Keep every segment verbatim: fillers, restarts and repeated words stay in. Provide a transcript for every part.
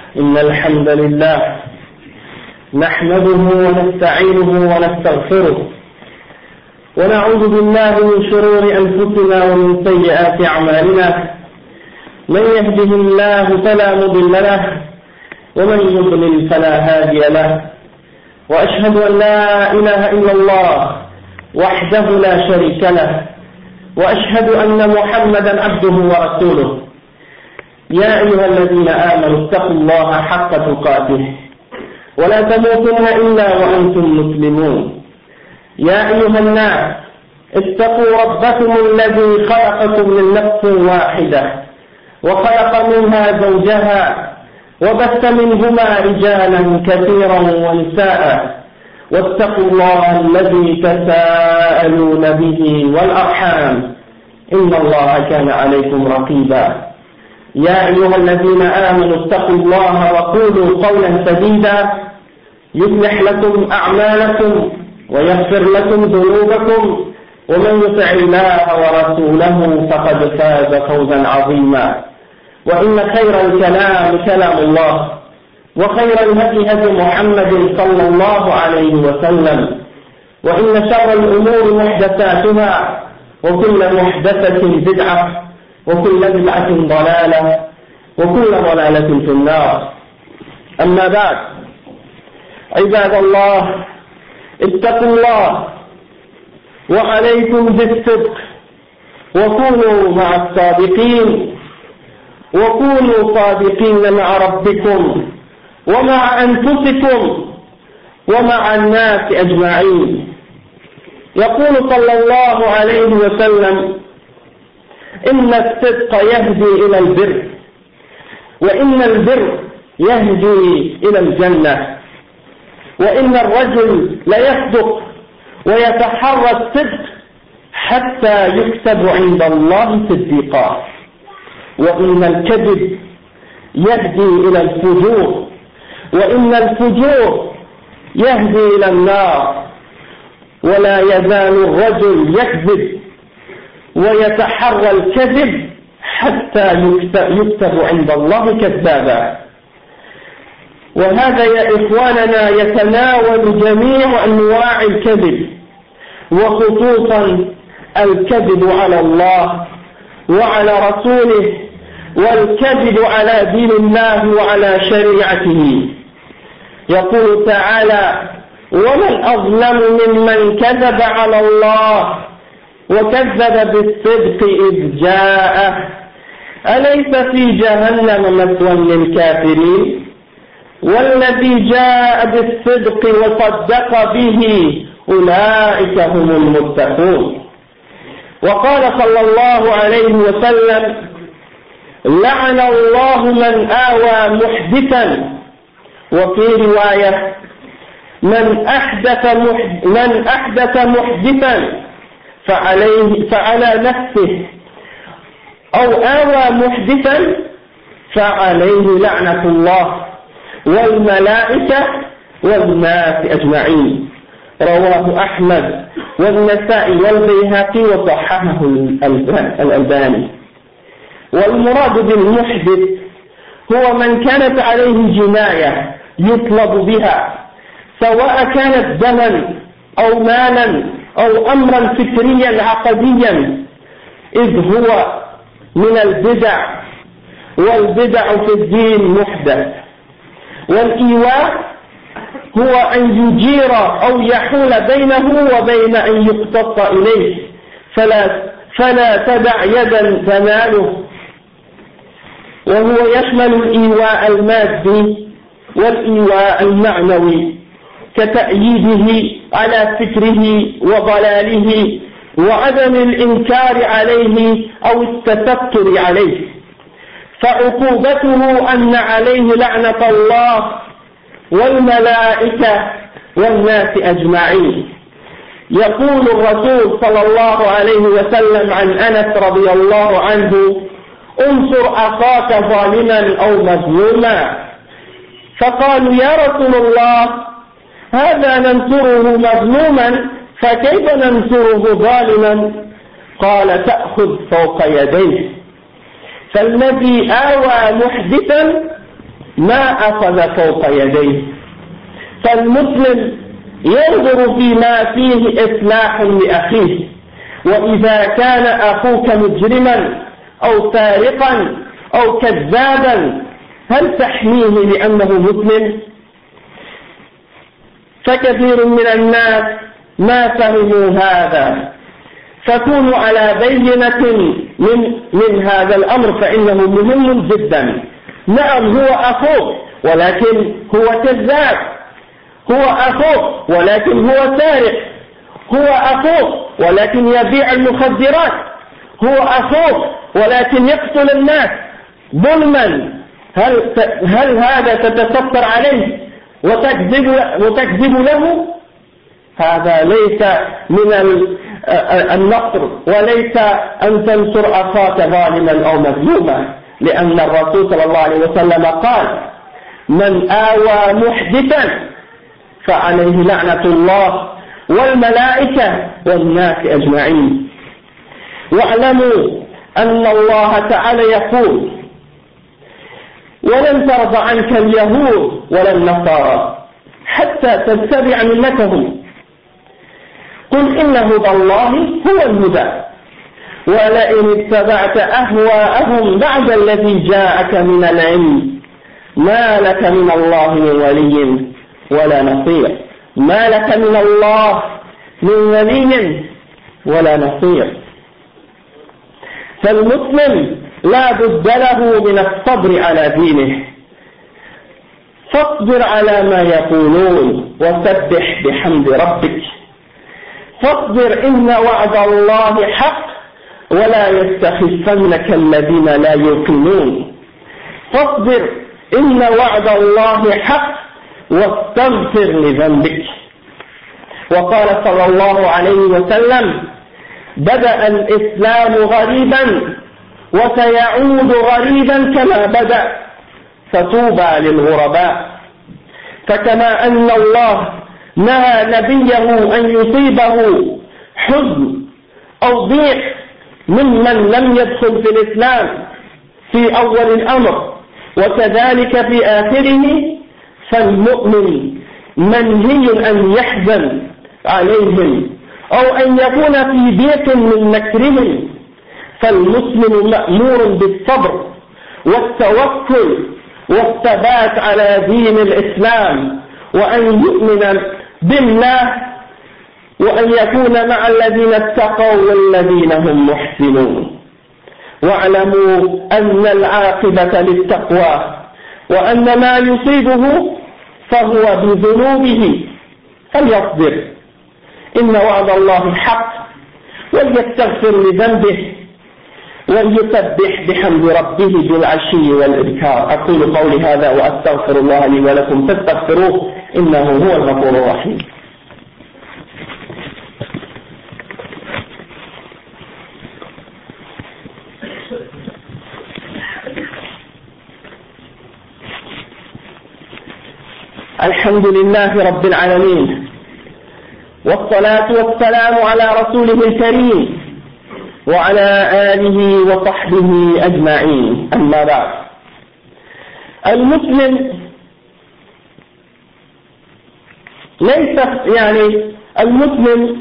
إن الحمد لله نحمده ونستعينه ونستغفره ونعوذ بالله من شرور أنفسنا ومن سيئات أعمالنا. من يهده الله فلا مضل له ومن يضلل فلا هادي له، وأشهد أن لا إله إلا الله وحده لا شريك له، وأشهد أن محمدا عبده ورسوله. يا أيها الذين آمنوا اتقوا الله حق تقاته ولا تموتن إلا وأنتم مسلمون. يا أيها الناس اتقوا ربكم الذي خلقكم من نفس واحدة وخلق منها زوجها وبث منهما رجالا كثيرا ونساء، واتقوا الله الذي تساءلون به والأرحام إن الله كان عليكم رقيبا. يا أيها الذين آمنوا اتقوا الله وقولوا قولا سديدا يصلح لكم أعمالكم ويغفر لكم ذنوبكم، ومن يطع الله ورسوله فقد فاز فوزا عظيما. وإن خير الكلام كلام الله، وخير الهدي هدي محمد صلى الله عليه وسلم، وإن شر الأمور محدثاتها، وكل محدثة بدعة، وكل بدعة ضلالة، وكل ضلالة في النار. أما بعد، عباد الله اتقوا الله وعليكم بالصدق، وكونوا مع الصادقين، وكونوا صادقين مع ربكم ومع أنفسكم ومع الناس أجمعين. يقول صلى الله عليه وسلم: إن الصدق يهدي إلى البر، وإن البر يهدي إلى الجنة، وإن الرجل ليصدق ويتحرى الصدق حتى يكتب عند الله صديقا، وإن الكذب يهدي إلى الفجور، وإن الفجور يهدي إلى النار. ولا يزال الرجل يكذب ويتحرى الكذب حتى يكتب عند الله كذابا. وهذا يا إخواننا يتناول جميع أنواع الكذب، وخصوصا الكذب على الله وعلى رسوله، والكذب على دين الله وعلى شريعته. يقول تعالى: ومن أظلم ممن كذب على الله وكذب بالصدق إذ جاءه أليس في جهنم مثوى للكافرين. والذي جاء بالصدق وصدق به أولئك هم المتقون. وقال صلى الله عليه وسلم: لعن الله من آوى محدثا، وفي رواية: من أحدث من أحدث محدثا فعليه فعلى نفسه، أو آوى محدثا فعليه لعنة الله والملائكة والناس أجمعين. رواه أحمد والنسائي والبيهقي وصححه الألباني. والمراد بالمحدث هو من كانت عليه جناية يطلب بها، سواء كانت دما أو مالا أو أمرا فكريا عقديا، إذ هو من البدع، والبدع في الدين محدث. والإيواء هو أن يجير أو يحول بينه وبين أن يقتص إليه، فلا, فلا تدع يدا تناله. وهو يشمل الإيواء المادي والإيواء المعنوي، كتأييده على فكره وضلاله وعدم الإنكار عليه أو التستر عليه. فعقوبته أن عليه لعنة الله والملائكة والناس أجمعين. يقول الرسول صلى الله عليه وسلم عن أنس رضي الله عنه: انصر أخاك ظالما أو مظلوما. فقالوا: يا رسول الله، هذا ننصره مظلوما، فكيف ننصره ظالما؟ قال: تأخذ فوق يديه. فالذي آوى محدثا ما أخذ فوق يديه. فالمسلم ينظر فيما فيه إصلاح لأخيه، وإذا كان أخوك مجرما أو سارقا أو كذابا هل تحميه لأنه مسلم؟ فكثير من الناس ما فهموا هذا، فكونوا على بينة من, من هذا الأمر فإنه مهم جدا. نعم هو أخوك ولكن هو كذاب، هو أخوك ولكن هو سارق، هو أخوك ولكن يبيع المخدرات، هو أخوك ولكن يقتل الناس ظلما. هل, هل هذا تتستر عليه وتكذب, وتكذب له؟ هذا ليس من النصر، وليس أن تنصر أخاك ظالما أو مظلوما، لأن الرسول صلى الله عليه وسلم قال: من آوى محدثا فعليه لعنة الله والملائكة والناس أجمعين. واعلموا أن الله تعالى يقول: ولن ترضى عنك اليهود ولا النصارى حتى تتبع ملتهم، قل إن هدى الله هو الهدى ولئن اتبعت أهواءهم بعد الذي جاءك من العلم ما لك من الله من ولي ولا نصير. ما لك من الله من ولي ولا نصير. فالمسلم لا بد له من الصبر على دينه، فاصبر على ما يقولون وسبح بحمد ربك. فاصبر إن وعد الله حق ولا يستخفنك الذين لا يوقنون. فاصبر إن وعد الله حق واستغفر لذنبك. وقال صلى الله عليه وسلم: بدأ الإسلام غريبا وسيعود غريبا كما بدأ، فطوبى للغرباء. فكما أن الله نهى نبيه أن يصيبه حزن أو ضيق ممن لم يدخل في الإسلام في أول الأمر وكذلك في آخره، فالمؤمن منهي أن يحزن عليهم أو أن يكون في ضيق من مكرهم. فالمسلم مأمور بالصبر والتوكل والثبات على دين الإسلام، وأن يؤمن بالله، وأن يكون مع الذين اتقوا والذين هم محسنون. واعلموا أن العاقبة للتقوى، وأن ما يصيبه فهو بذنوبه، فليصبر إن وعد الله حق، وليستغفر لذنبه، وليسبح بحمد ربه بالعشي والإبكار. أقول قولي هذا وأستغفر الله لي ولكم فاستغفروه إنه هو الغفور الرحيم. الحمد لله رب العالمين، والصلاة والسلام على رسوله الكريم وعلى آله وصحبه أجمعين. أما بعد، المسلم ليس يعني المسلم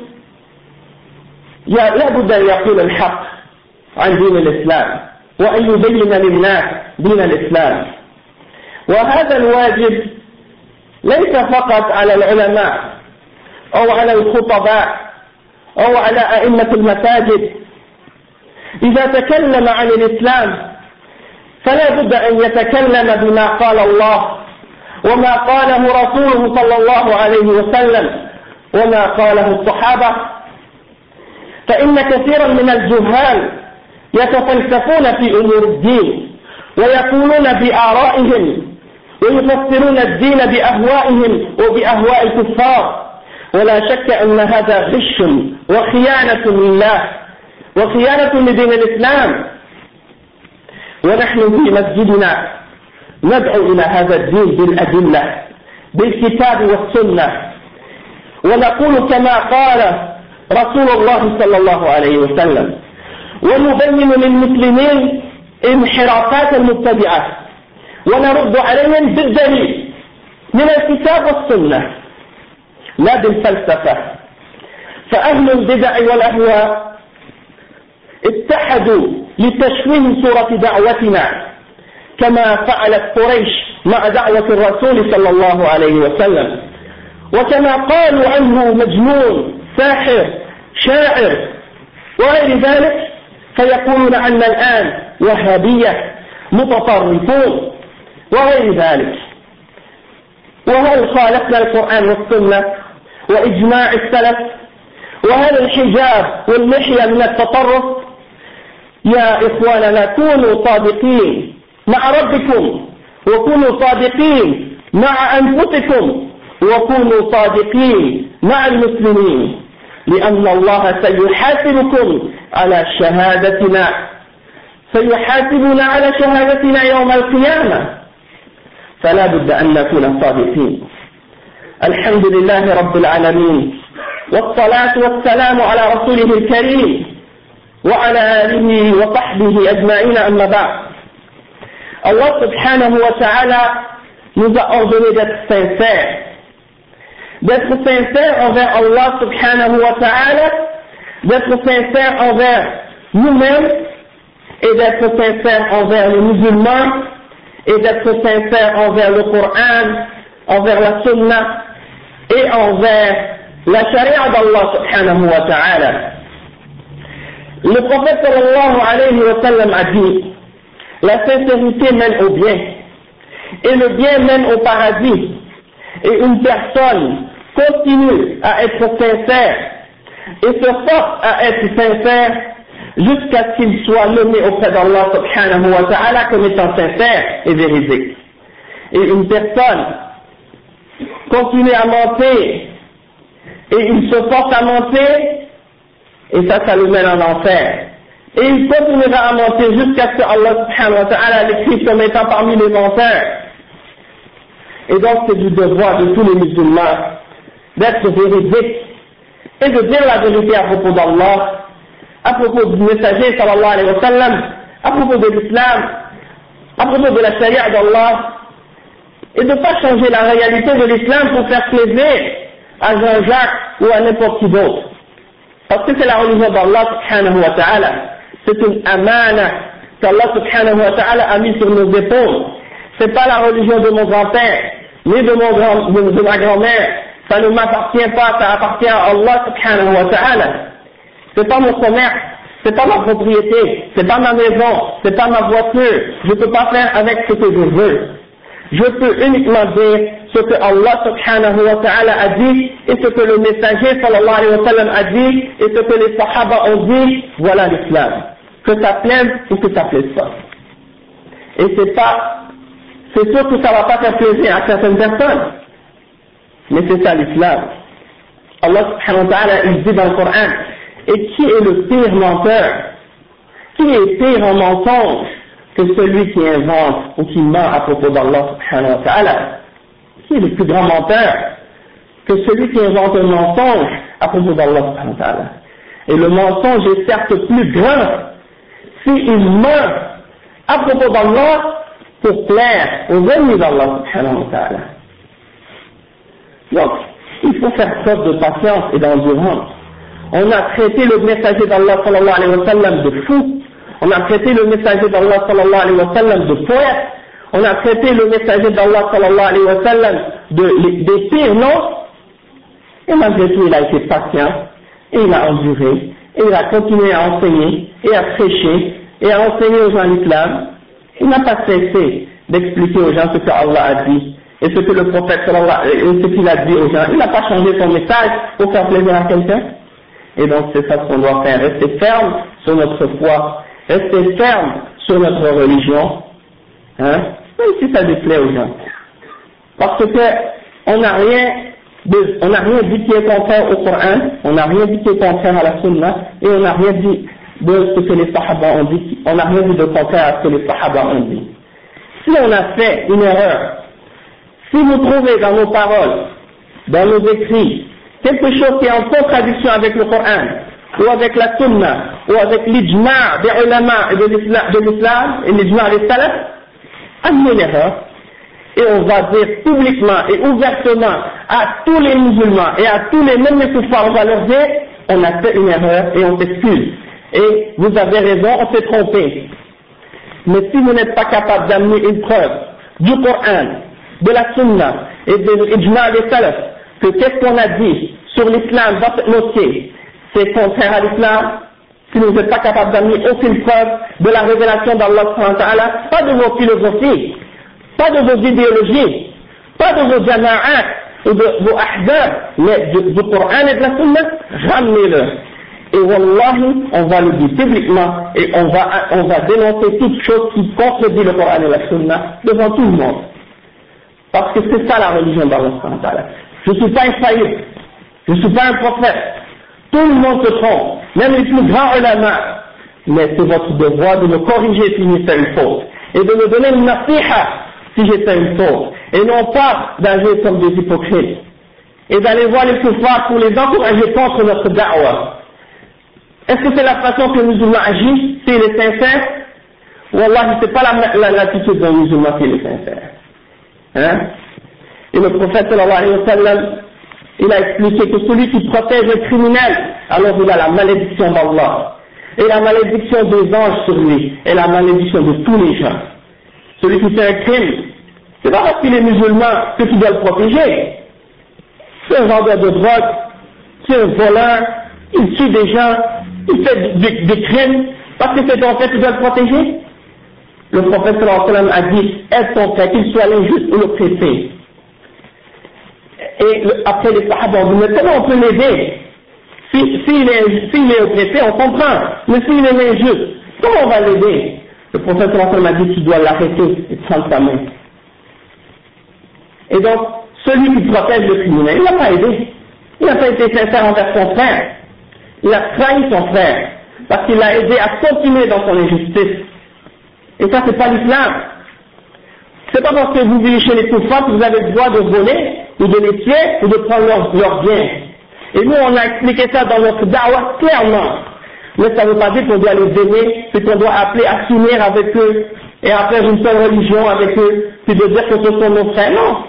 لا بد أن يقول الحق عن دين الإسلام وأن يبين للناس دين الإسلام. وهذا الواجب ليس فقط على العلماء أو على الخطباء أو على أئمة المساجد. إذا تكلم عن الإسلام فلا بد أن يتكلم بما قال الله وما قاله رسوله صلى الله عليه وسلم وما قاله الصحابة. فإن كثيرا من الجهال يتفلسفون في أمور الدين ويقولون بآرائهم ويفسرون الدين بأهوائهم وبأهواء الكفار، ولا شك أن هذا غش وخيانة لله وخيانة لدين الإسلام. ونحن في مسجدنا ندعو إلى هذا الدين بالأدلة بالكتاب والسنة، ونقول كما قال رسول الله صلى الله عليه وسلم، ونبين للمسلمين انحرافات المبتدعة ونرد عليهم بالدليل من الكتاب والسنة لا بالفلسفة. فأهل البدع والأهواء اتحدوا لتشويه صورة دعوتنا كما فعلت قريش مع دعوة الرسول صلى الله عليه وسلم، وكما قالوا عنه مجنون ساحر شاعر وغير ذلك، فيقولون عنا الآن وهابية متطرفون وغير ذلك. وهل خالفنا القرآن والسنة وإجماع السلف؟ وهل الحجاب واللحية من التطرف؟ يا إخواننا كونوا صادقين مع ربكم، وكونوا صادقين مع أنفسكم، وكونوا صادقين مع المسلمين، لأن الله سيحاسبكم على شهادتنا، سيحاسبنا على شهادتنا يوم القيامة، فلا بد أن نكون صادقين. الحمد لله رب العالمين، والصلاة والسلام على رسوله الكريم وعلى آله وصحبه أجمعين، أما بعد. Allah subhanahu wa ta'ala nous a ordonné d'être sincères, d'être sincères envers Allah subhanahu wa ta'ala, d'être sincères envers nous-mêmes et d'être sincères envers les musulmans et d'être sincères envers le Coran, envers la Sunna et envers la charia d'Allah subhanahu wa ta'ala. Le prophète sallallahu alayhi wa sallam a dit: la sincérité mène au bien, et le bien mène au paradis, et une personne continue à être sincère et se force à être sincère jusqu'à ce qu'il soit nommé auprès d'Allah subhanahu wa ta'ala comme étant sincère et véridique. Et une personne continue à mentir, et il se force à mentir, et ça, ça le mène en enfer. Et il continuera à mentir jusqu'à ce que Allah subhanahu wa ta'ala l'écrit comme étant parmi les menteurs. Et donc c'est du devoir de tous les musulmans d'être véridiques et de dire la vérité à propos d'Allah, à propos du messager sallallahu alayhi wa sallam, à propos de l'islam, à propos de la charia d'Allah, et de ne pas changer la réalité de l'islam pour faire plaisir à Jean-Jacques ou à n'importe qui d'autre. Parce que c'est la religion d'Allah subhanahu wa ta'ala. C'est une amana qu'Allah subhanahu wa ta'ala a mis sur nos épaules. C'est pas la religion de mon grand-père, ni de, mon grand, de, de ma grand-mère. Ça ne m'appartient pas, ça appartient à Allah subhanahu wa ta'ala. C'est pas mon commerce, c'est pas ma propriété, c'est pas ma maison, c'est pas ma voiture. Je peux pas faire avec ce que je veux. Je peux uniquement dire ce que Allah subhanahu wa ta'ala a dit et ce que le messager sallallahu alayhi wa sallam a dit et ce que les sahaba ont dit. Voilà l'islam. Que ça plaise ou que ça plaise pas. Et c'est pas, c'est sûr que ça va pas faire plaisir à certaines personnes, mais c'est ça l'islam. Allah subhanahu wa ta'ala il dit dans le Coran: et qui est le pire menteur? Qui est pire en mensonge que celui qui invente ou qui ment à propos d'Allah subhanahu wa ta'ala? Qui est le plus grand menteur que celui qui invente un mensonge à propos d'Allah subhanahu wa ta'ala? Et le mensonge est certes plus grand s'il ment à propos d'Allah pour plaire aux ennemis d'Allah subhanahu wa ta'ala. Donc, il faut faire preuve de patience et d'endurance. On a traité le messager d'Allah sallallahu alayhi wa sallam de fou. On a traité le messager d'Allah sallallahu alayhi wa sallam de poète. On a traité le messager d'Allah sallallahu alayhi wa sallam de, des pires noms. Et malgré tout, il a été patient, et il a enduré, et il a continué à enseigner, et à prêcher, et à enseigner aux gens l'islam. Il n'a pas cessé d'expliquer aux gens ce que Allah a dit, et ce que le prophète sallallahu alayhi wa sallam, et ce qu'il a dit aux gens. Il n'a pas changé son message pour faire plaisir à quelqu'un. Et donc c'est ça qu'on doit faire, rester ferme sur notre foi, rester ferme sur notre religion, hein, même si ça déplaît aux gens. Parce que on n'a rien, de, on n'a rien dit qui est contraire au Coran, on n'a rien dit qui est contraire à la Sunna, et on n'a rien dit de ce que les Sahaba ont dit, on n'a rien dit de contraire à ce que les Sahaba ont dit. Si on a fait une erreur, si vous trouvez dans nos paroles, dans nos écrits, quelque chose qui est en contradiction avec le Coran, ou avec la Sunna, ou avec l'ijma' des ulama et de l'islam, et l'ijma' des salaf, admet l'erreur, et on va dire publiquement et ouvertement à tous les musulmans et à tous les mêmes les kuffars, on va leur dire, on a fait une erreur et on s'excuse. Et vous avez raison, on s'est trompé. Mais si vous n'êtes pas capable d'amener une preuve du Coran, de la Sunna et de l'Ijma' des Salaf, que qu'est-ce qu'on a dit sur l'islam dans cette mosquée, c'est contraire à l'islam, si vous n'êtes pas capable d'amener aucune preuve de la révélation d'Allah subhanahu wa ta'ala, pas de vos philosophies, pas de vos idéologies, pas de vos jama'at ou de vos ahzab, mais du, du Coran et de la Sunna, ramenez-le. Et wallahi, on va le dire publiquement et on va, on va dénoncer toute chose qui contredit le Coran et la Sunna devant tout le monde. Parce que c'est ça la religion d'Allah subhanahu wa ta'ala. Je ne suis pas infaillible, je ne suis pas un prophète. Tout le monde se trompe, même les plus grands ulama. Mais c'est votre devoir de me corriger si j'ai fait une faute. Et de me donner une nasiha si j'ai fait une faute. Et non pas d'agir comme des hypocrites. Et d'aller voir les kuffars pour les encourager contre notre da'wah. Est-ce que c'est la façon que le musulman agit s'il est sincère? Wallah, c'est pas l'attitude d'un musulman s'il est sincère. Hein? Et le prophète sallallahu alayhi wa sallam, il a expliqué que celui qui protège le criminel, alors il a la malédiction d'Allah. Et la malédiction des anges sur lui, et la malédiction de tous les gens. Celui qui fait un crime, c'est pas parce qu'il est musulman que tu dois le protéger. C'est un vendeur de drogue, c'est un voleur, il tue des gens, il fait des, des crimes, parce que c'est ton fait, tu dois le protéger. Le prophète sallallahu alayhi wa sallam a dit, est ton fait, qu'il soit l'injuste ou l'oppressé. Et le, après les sahaba ont dit, mais comment on peut l'aider? S'il si, si est, si est oppressé, on comprend, mais s'il est injuste, comment on va l'aider? Le prophète sallallahu alayhi wa sallam a dit, tu dois l'arrêter et prendre sa main. Et donc, celui qui protège le criminel, il n'a pas aidé. Il n'a pas été sincère envers son frère. Il a trahi son frère, parce qu'il l'a aidé à continuer dans son injustice. Et ça, c'est pas l'islam. C'est pas parce que vous vivez chez les kuffars que vous avez le droit de voler, ou de les tuer, ou de prendre leurs leur biens. Et nous, on a expliqué ça dans notre da'wah clairement. Mais ça ne veut pas dire qu'on doit les aimer, c'est qu'on doit appeler à s'unir avec eux, et à faire une seule religion avec eux, puis de dire que ce sont nos frères. Non.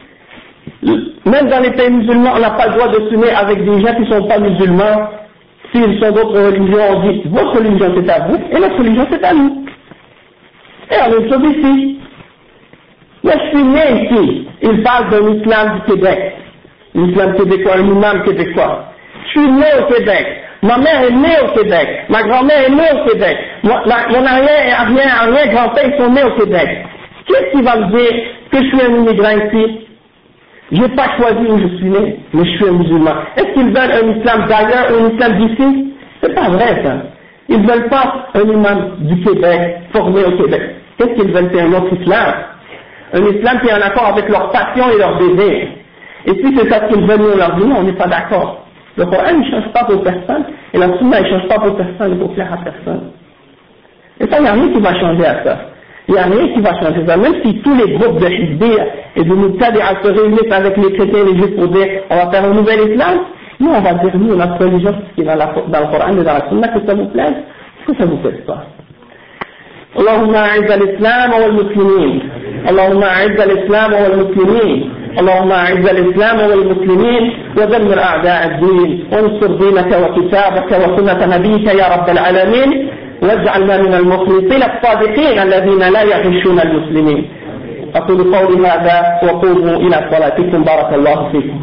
Même dans les pays musulmans, on n'a pas le droit de s'unir avec des gens qui ne sont pas musulmans. S'ils sont d'autres religions, on dit, votre religion c'est à vous, et notre religion c'est à nous. Et on est tous ici. Moi je suis né ici, il parle d'un islam du Québec, l'islam québécois, un imam québécois. Je suis né au Québec, ma mère est née au Québec, ma grand-mère est née au Québec, mon, ma, mon arrière, arrière, arrière grand-père ils sont nés au Québec. Qu'est-ce qui va me dire que je suis un immigrant ici? Je n'ai pas choisi où je suis né, mais je suis un musulman. Est-ce qu'ils veulent un islam d'ailleurs ou un islam d'ici? C'est pas vrai ça. Ils ne veulent pas un imam du Québec, formé au Québec. Qu'est-ce qu'ils veulent? C'est un autre islam. Un islam qui est en accord avec leur passion et leur désir. Et si c'est ça qu'ils veulent, nous leur dit, on n'est pas d'accord. Le Coran ne change pas pour personne, et la Sunna ne change pas pour personne, il faut plaire à personne. Et ça, il n'y a rien qui va changer à ça. Il n'y a rien qui va changer ça. Même si tous les groupes de Hizbiya et de Muqtadi'a se réunissent avec les chrétiens et les juifs pour dire on va faire un nouvel islam, nous on va dire nous, notre religion, ce qui est dans, la, dans le Coran et dans la Sunna, que ça vous plaise, que ça vous plaise pas. اللهم أعز الإسلام والمسلمين اللهم أعز الإسلام والمسلمين اللهم أعز الإسلام والمسلمين ودمر أعداء الدين وانصر دينك وكتابك وسنة نبيك يا رب العالمين واجعلنا من المخلصين الصادقين الذين لا يغشون المسلمين. أقول قولي هذا وقوموا إلى صلاتكم بارك الله فيكم.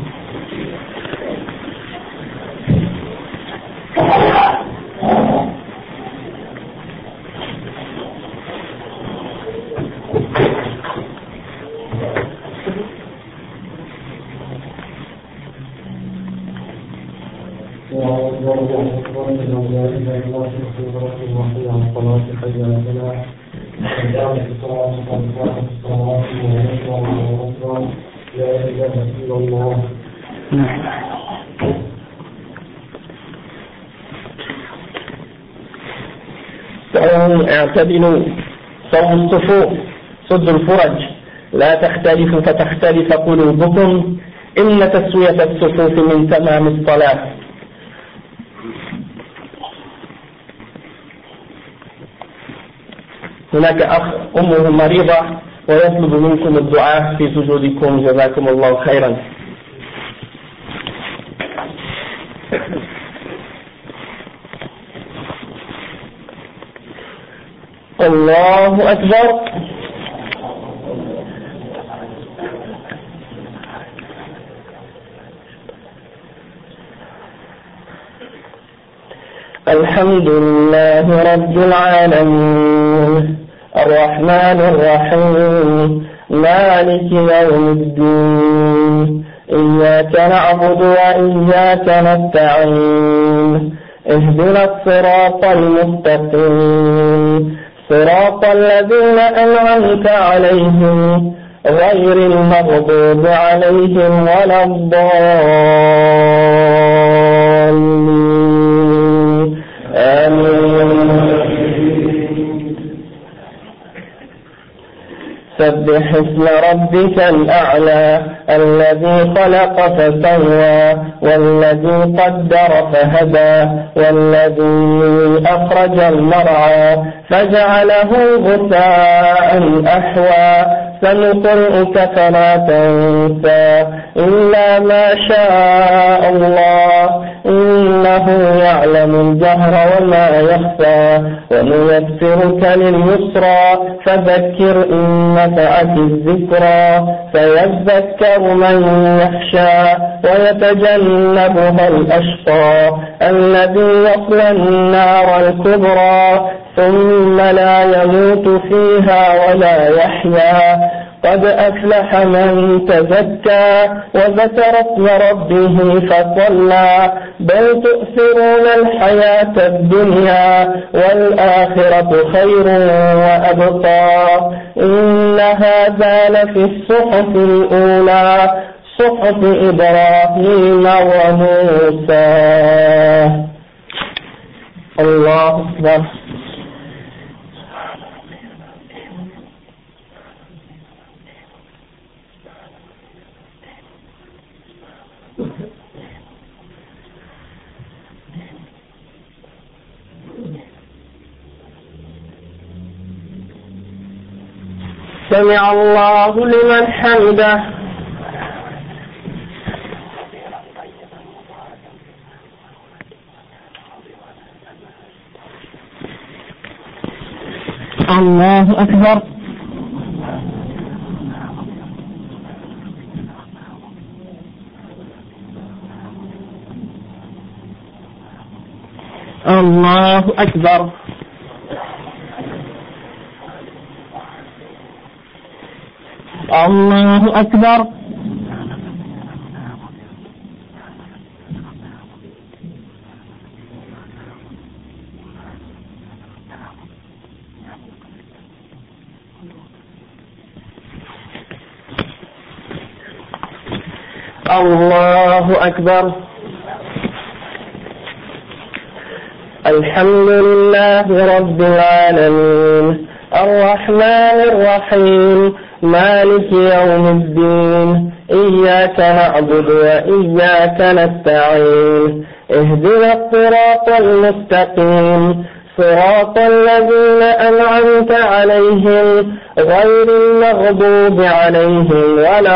اعتدلوا صوم الصفوف سد الفرج لا تختلفوا فتختلف قلوبكم إن تسوية الصفوف من تمام الصلاة. هناك أخ أمه مريضة ويطلب منكم الدعاء في سجودكم. جزاكم الله خيرا. الله أكبر. الحمد لله رب العالمين الرحمن الرحيم مالك يوم الدين إياك نعبد وإياك نستعين اهدنا الصراط المستقيم صراط الذين أنعمت عليهم غير المغضوب عليهم ولا الضالين آمين. سبح اسم ربك الأعلى الذي خلق فسوى والذي قدر فهدى والذي أخرج المرعى فجعله غثاء أحوى سنقرئك فلا تنسى إلا ما شاء الله إنه يعلم الجهر وما يخفى ونيسرك لليسرى فذكر إن نفعت الذكرى سيذكر من يخشى ويتجنبها الأشقى الذي يصلى النار الكبرى ثم لا يموت فيها ولا يحيا قد أفلح من تزكى وذكر اسم ربه فصلى بل تؤثرون الحياة الدنيا والآخرة خير وأبقى إن هذا لفي الصحف الأولى صحف إبراهيم وموسى. الله أكبر. سمع الله لمن حمده. الله أكبر. الله أكبر. الله أكبر. الله أكبر. الحمد لله رب العالمين الرحمن الرحيم مالك يوم الدين إياك نعبد وإياك نستعين اهدنا الصراط المستقيم صراط الذين أنعمت عليهم غير المغضوب عليهم ولا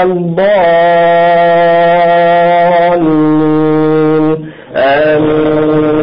الضالين آمين.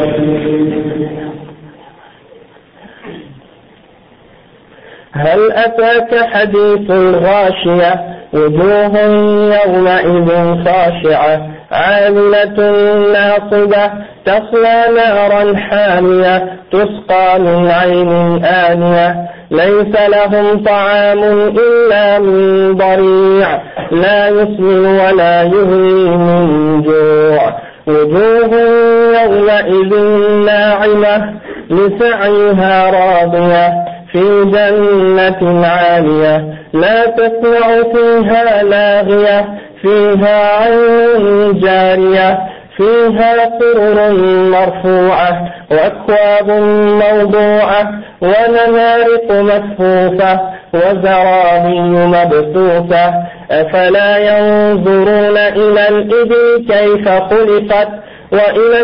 هل أتاك حديث الغاشية وجوه يومئذ خاشعة عاملة ناصبة تصلى نارا حامية تسقى من عين آنية ليس لهم طعام إلا من ضريع لا يسمن ولا يغني من جوع وجوه يومئذ ناعمة لسعيها راضية في جنة عالية لا تسمع فيها لاغية فيها عين جارية فيها سرر مرفوعة وأكواب موضوعة ونمارق مصفوفة وزرابي مبثوثة أفلا ينظرون إلى الإبل كيف خلقت وإلى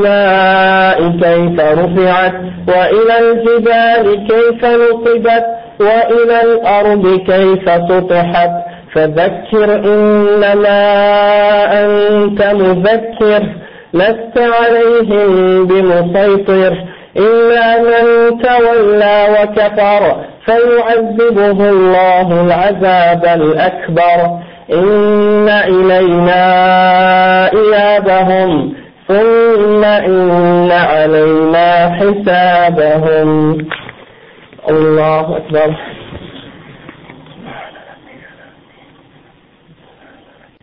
السماء كيف رفعت وإلى الجبال كيف نصبت وإلى الأرض كيف سطحت فذكر إنما أنت مذكر لست عليهم بمسيطر إلا من تولى وكفر فيعذبه الله العذاب الأكبر إن إلينا إيابهم ثم إن علينا حسابهم. الله أكبر.